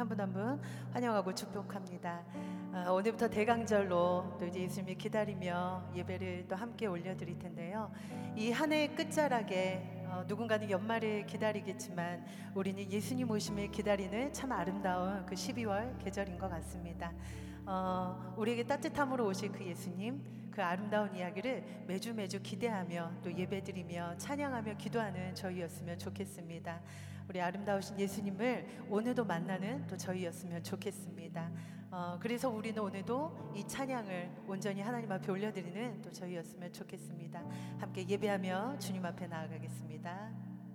한 분 한 분 환영하고 축복합니다. 오늘부터 대강절로 또 이제 예수님을 기다리며 예배를 또 함께 올려드릴 텐데요. 이 한 해의 끝자락에 누군가는 연말을 기다리겠지만 우리는 예수님 오심을 기다리는 참 아름다운 그 12월 계절인 것 같습니다. 우리에게 따뜻함으로 오실 그 예수님, 그 아름다운 이야기를 매주 기대하며 또 예배드리며 찬양하며 기도하는 저희였으면 좋겠습니다. 우리 아름다우신 예수님을 오늘도 만나는 또 저희였으면 좋겠습니다. 그래서 우리는 오늘도 이 찬양을 온전히 하나님 앞에 올려드리는 또 저희였으면 좋겠습니다. 함께 예배하며 주님 앞에 나아가겠습니다.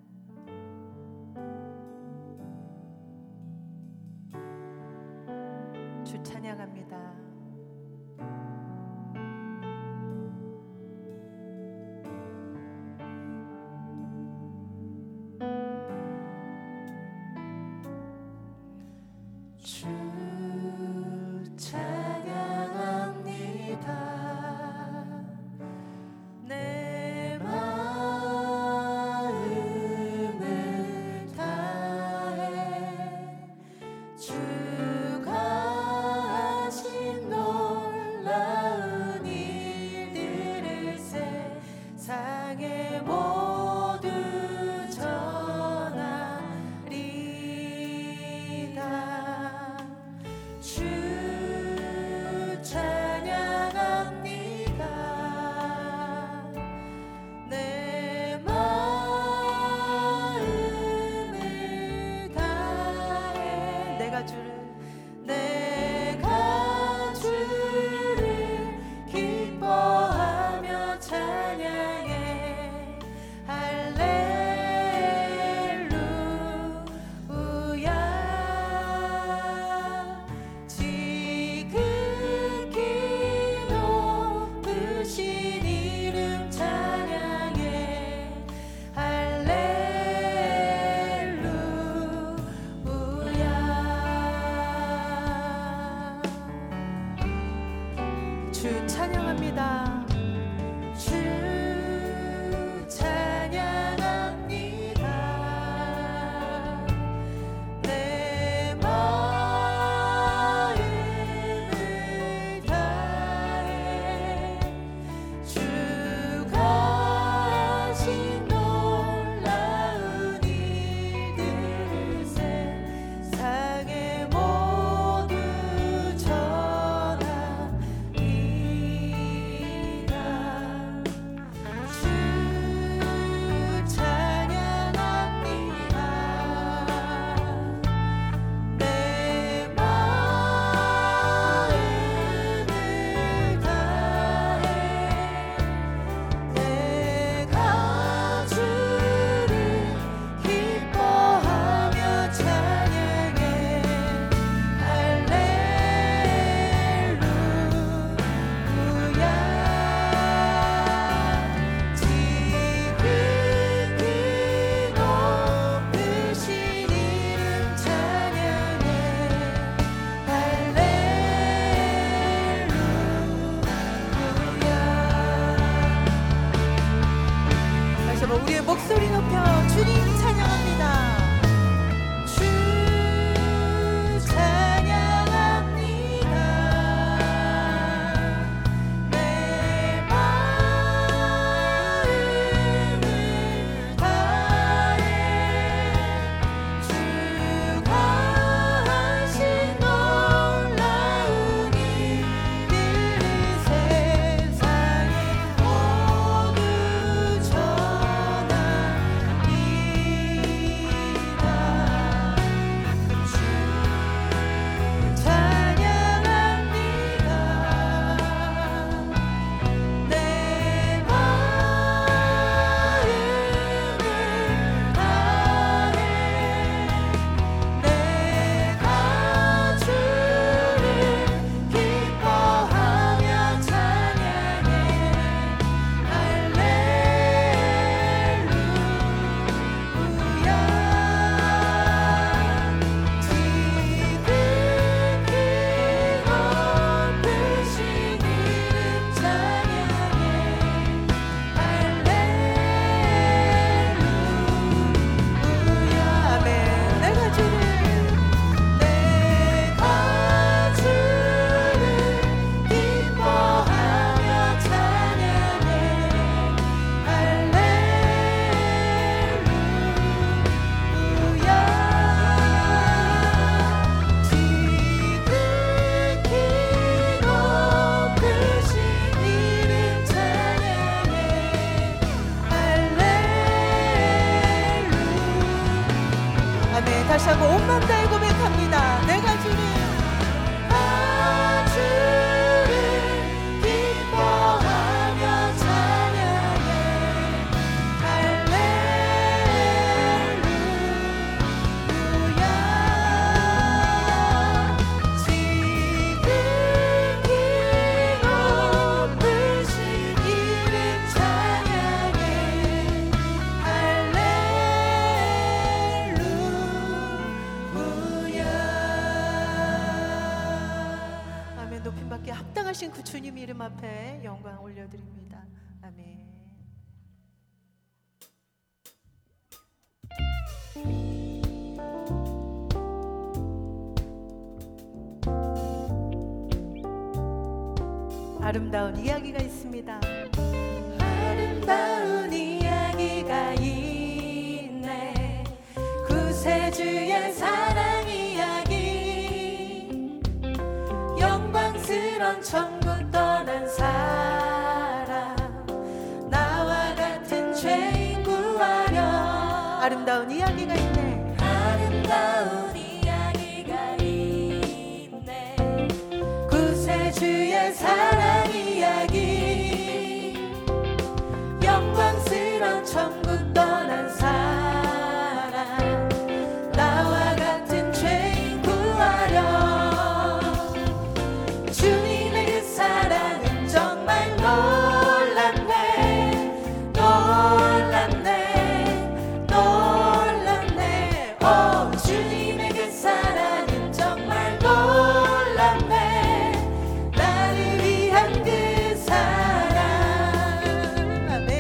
주 찬양합니다. 주 찬양합니다. 내 마음을 다해 주가 하신 놀라운 일들을 세상에 모두 전하리다. 주 찬양합니다. 내 마음을 다해 내가 주를 기뻐하며 찬양해. 할렐루야. 지극히 높으신 이름 찬양해. 할렐루야. 주님께 합당하신 그 주님 이름 앞에 영광 올려드립니다. 아멘. 아름다운 이야기가 있습니다. 아름다운 이야기가 있네. 구세주의 사랑 이야기. 영광스런 천국 떠난 사람, 나와 같은 죄인 구하려. 아름다운 이야기가 있네. 아름다운 이야기가 있네. 구세주의 사랑 이야기. 영광스런 천국 떠난 사람, 나와 같은 죄인 구하려. 주님의 그 사랑은 정말 놀랍네. 놀랍네. 놀랍네. 오, 주님의 그 사랑은 정말 놀랍네. 나를 위한 그 사랑. 아멘.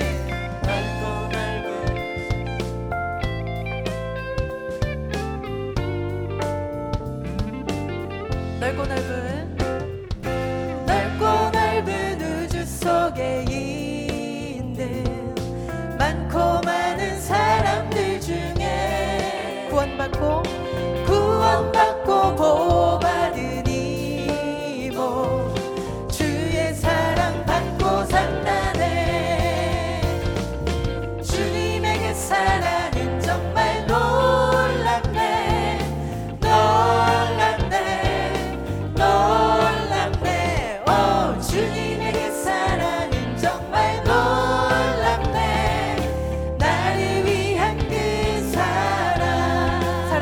넓고 넓은 우주 속에 있는 많고 많은 사람들 중에 구원받고 보호받은 이모, 주의 사랑 받고 산다네. 주님의 그 사랑은 정말 놀랍네. 놀랍네. 놀랍네. 오, 주님의 그 사랑은 정말 놀랍네. 나를 위한 그 사랑.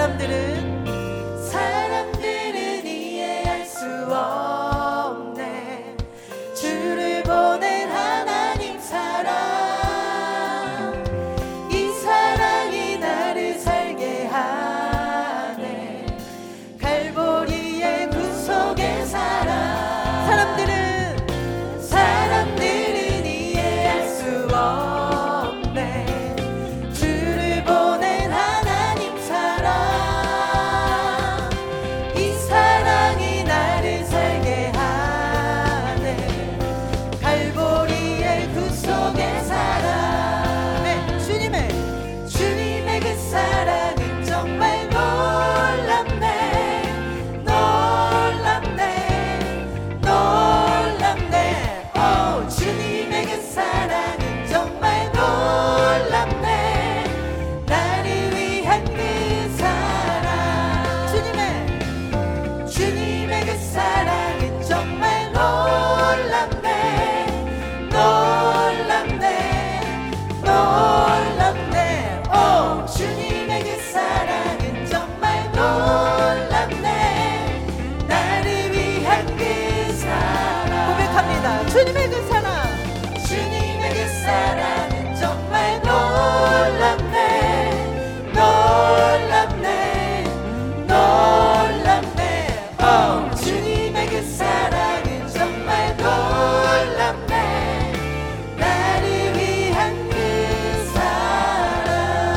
사람들은 이해할 수 없네. 주를 보낸 하나님 사랑. 이 사랑이 나를 살게 하네. 갈보리의 구속의 사랑. 사람들은 이해할 수 없네. 주를 보낸 하나님 사랑. 이 사랑이 나를 살게 하네. 갈보리의 구속의 사랑. 네, 주님의 그 사랑은 정말 놀랍네. 놀랍네. 놀랍네. 오, 주님의 그 사랑은 정말 놀랍네. 나를 위한 그 사랑. 주님의 그 사랑은 정말 놀랍네. 놀랍네. 놀랍네. 오, 주님의 그 사랑은 정말 놀랍네. 나를 위한 그 사랑. 고백합니다. 주님의 그 사랑. 주님의 그 사랑은 정말 놀랍네. 놀랍네. 놀랍네. 오, 주님의 그 사랑은 정말 놀랍네. 나를 위한 그 사랑.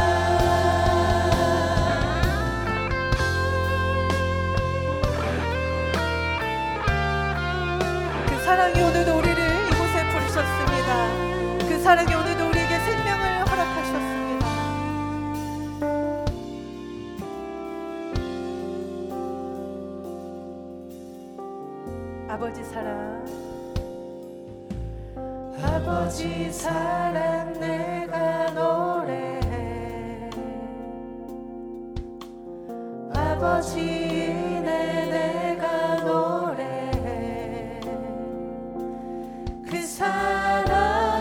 그 사랑이 오늘도 우리를 이곳에 부르셨습니다. 그 사랑이 오늘도 우리에게 생명을 허락하셨습니다. 아버지 사랑, 아버지 사랑 내가 노래해. 아버지 은혜 내가 노래해. 그 사랑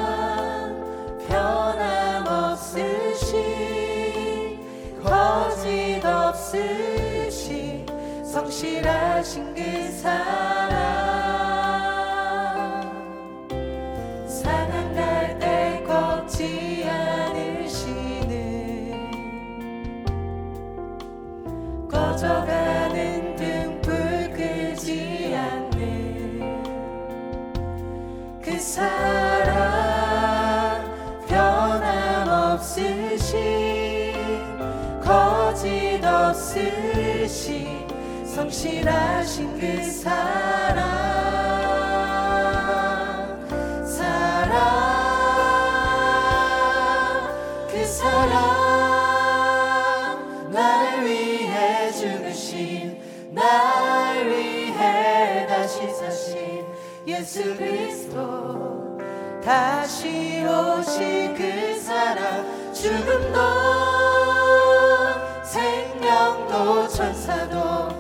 변함없으시, 거짓 없으시, 성실하신 그 사랑. 상한 갈대 꺾지 않으시는, 꺼져가는 등불 끄지 않는 성실하신 그 사랑 그 사랑 날 위해 죽으신 날 위해 다시 사신 예수 그리스도 다시 오실 그 사랑 죽음도 생명도 천사도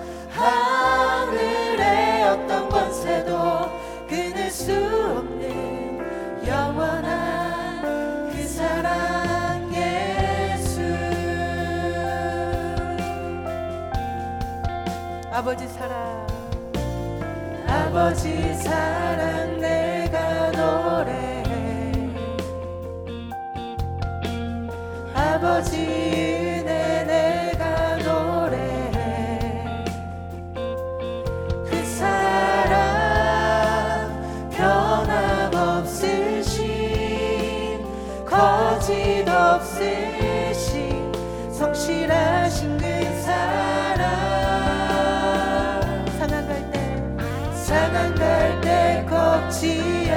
하늘의 어떤 권세도 끊을 수 없는 영원한 그 사랑 예수 아버지 사랑 아버지 사랑 내가 노래해 아버지 은혜 내가 노래해 그 사랑 변함없으신 거짓 없으신 성실하신 그 사랑 상한 갈 때 꺾지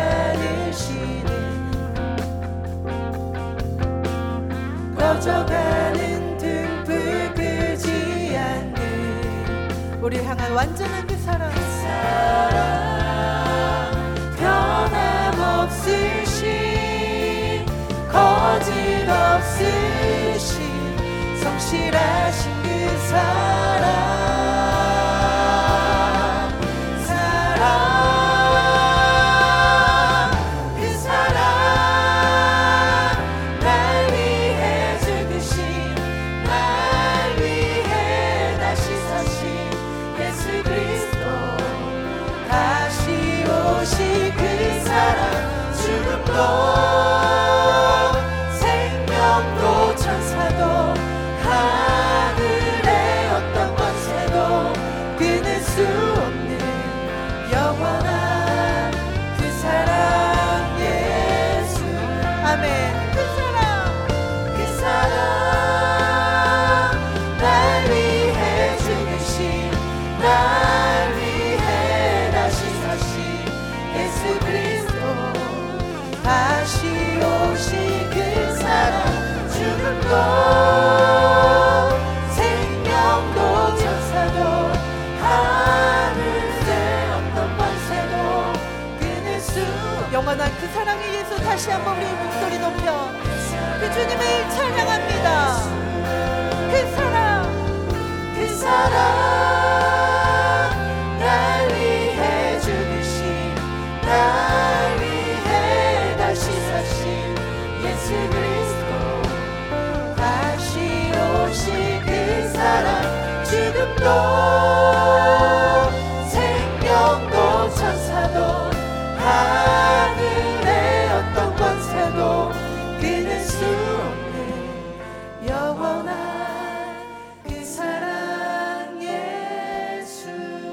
않으시는 꺼져가는 등불 끄지 않는 우리를 향한 완전한 그 사랑 변함없으신 거짓 없으신 성실하신 그 사랑 생명도 천사도 하늘의 어떤 권세도 끊을 수 없는 영원한 그 사랑 예수 아멘 그 사랑 날 위해 죽으신 날 위해 다시 사신 예수 그리스도 다시 오실 그 사랑 죽음도 생명도 천사도 하늘의 어떤 권세도 끊을 수 영원한 그 사랑의 예수 다시 한번 우리 목소리 높여 그 주님을 찬양합니다 그 사랑 날 위해 죽으신 날 위해 다시 사신 예수 그리스도 다시 오실 그 사랑 죽음도 생명도 천사도 하늘의 어떤 권세도 끊을 수 없는 영원한 그 사랑 예수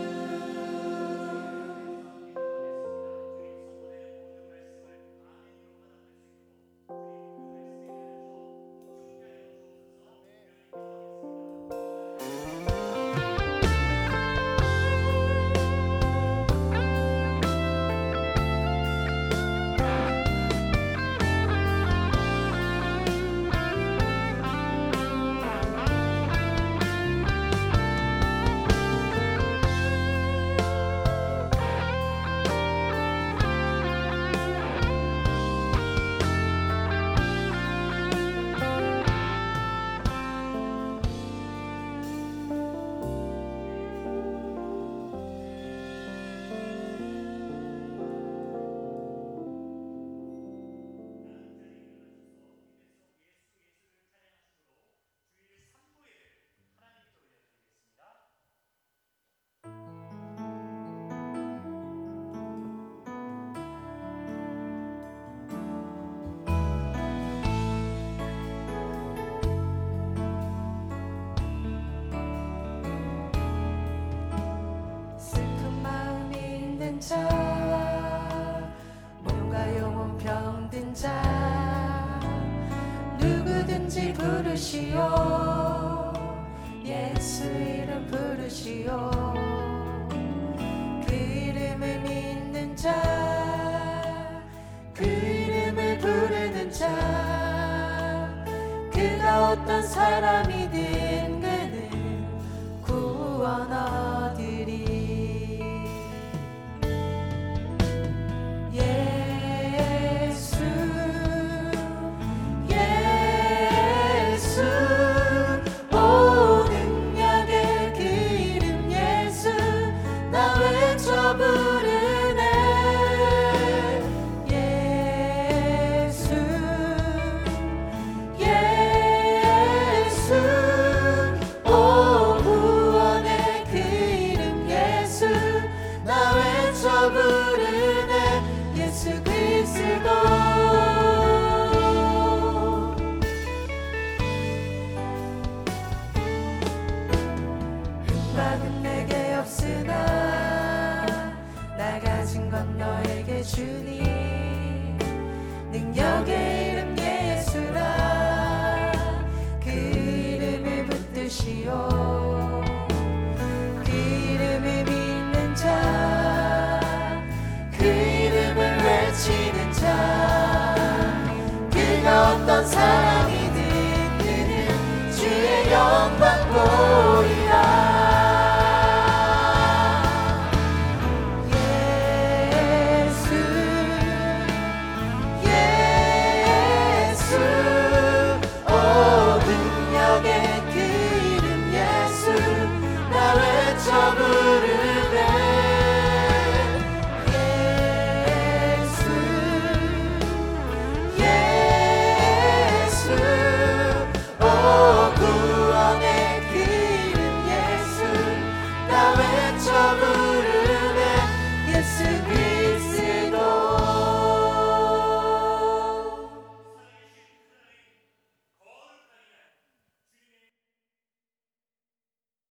자 몸과 영혼 병든 자 누구든지 부르시오 예수 이름 부르시오 어떤 사람이든 그는 구원 얻으리. 예수 예수 오 능력의 그 이름 예수 나 외쳐 부르네. 예수 예수 오 구원의 그 이름 예수 나 외쳐 부르네. 예수 그리스도 흠박은 내게 없으나 나 가진 건 너에게 주니. 능력의 이름 예수라 그 이름을 붙드시오. 그